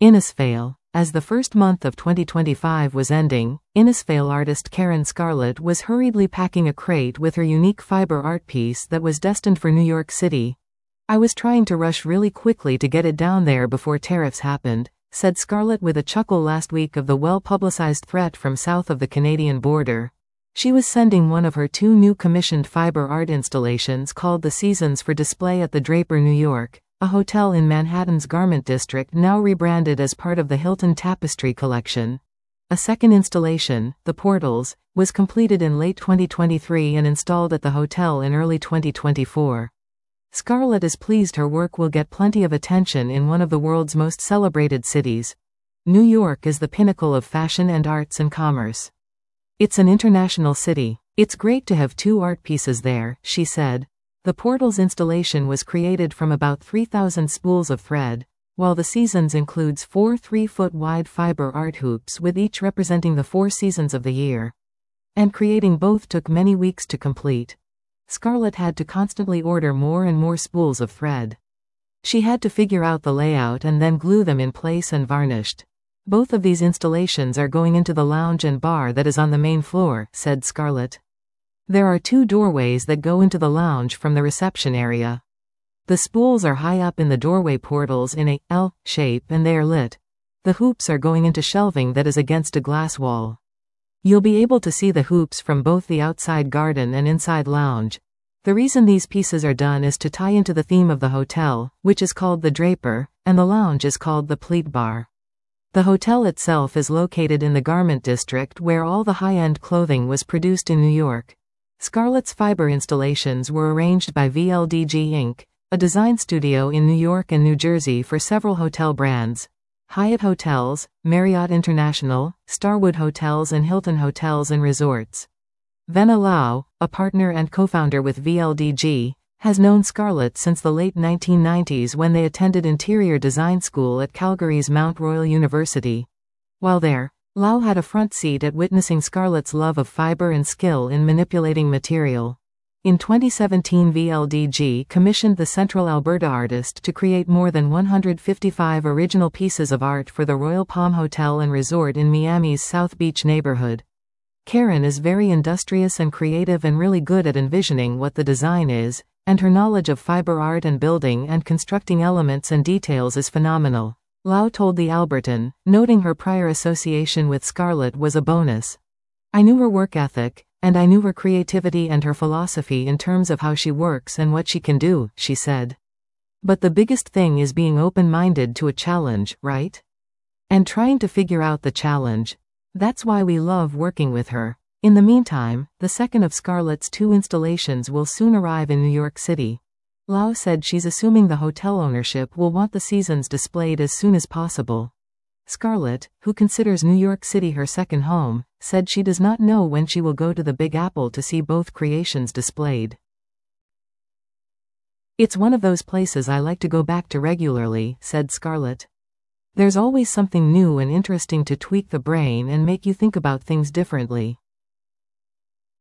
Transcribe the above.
Innisfail. As the first month of 2025 was ending, Innisfail artist Karen Scarlett was hurriedly packing a crate with her unique fiber art piece that was destined for New York City. "I was trying to rush really quickly to get it down there before tariffs happened," said Scarlett with a chuckle last week of the well-publicized threat from south of the Canadian border. She was sending one of her 2 new commissioned fiber art installations called The Seasons for display at the Draper New York, a hotel in Manhattan's Garment District now rebranded as part of the Hilton Tapestry Collection. A second installation, The Portals, was completed in late 2023 and installed at the hotel in early 2024. Scarlett is pleased her work will get plenty of attention in one of the world's most celebrated cities. New York is the pinnacle of fashion and arts and commerce. "It's an international city. It's great to have 2 art pieces there," she said. The Portals installation was created from about 3,000 spools of thread, while The Seasons includes 4 3-foot-wide fiber art hoops with each representing the 4 seasons of the year. And creating both took many weeks to complete. Scarlett had to constantly order more and more spools of thread. She had to figure out the layout and then glue them in place and varnished. "Both of these installations are going into the lounge and bar that is on the main floor," said Scarlett. "There are 2 doorways that go into the lounge from the reception area. The spools are high up in the doorway portals in a L shape and they are lit. The hoops are going into shelving that is against a glass wall. You'll be able to see the hoops from both the outside garden and inside lounge. The reason these pieces are done is to tie into the theme of the hotel, which is called the Draper, and the lounge is called the Pleat Bar. The hotel itself is located in the Garment District where all the high-end clothing was produced in New York." Scarlett's fiber installations were arranged by VLDG Inc., a design studio in New York and New Jersey for several hotel brands: Hyatt Hotels, Marriott International, Starwood Hotels and Hilton Hotels and Resorts. Venna Lau, a partner and co-founder with VLDG, has known Scarlett since the late 1990s when they attended interior design school at Calgary's Mount Royal University. While there, Lau had a front seat at witnessing Scarlett's love of fiber and skill in manipulating material. In 2017, VLDG commissioned the Central Alberta artist to create more than 155 original pieces of art for the Royal Palm Hotel and Resort in Miami's South Beach neighborhood. Karen is very industrious and creative and really good at envisioning what the design is, and her knowledge of fiber art and building and constructing elements and details is phenomenal, Lau told the Albertan, noting her prior association with Scarlett was a bonus. "I knew her work ethic, and I knew her creativity and her philosophy in terms of how she works and what she can do," she said. "But the biggest thing is being open-minded to a challenge, right? And trying to figure out the challenge. That's why we love working with her." In the meantime, the second of Scarlett's 2 installations will soon arrive in New York City. Lau said she's assuming the hotel ownership will want the Seasons displayed as soon as possible. Scarlett, who considers New York City her second home, said she does not know when she will go to the Big Apple to see both creations displayed. "It's one of those places I like to go back to regularly," said Scarlett. "There's always something new and interesting to tweak the brain and make you think about things differently."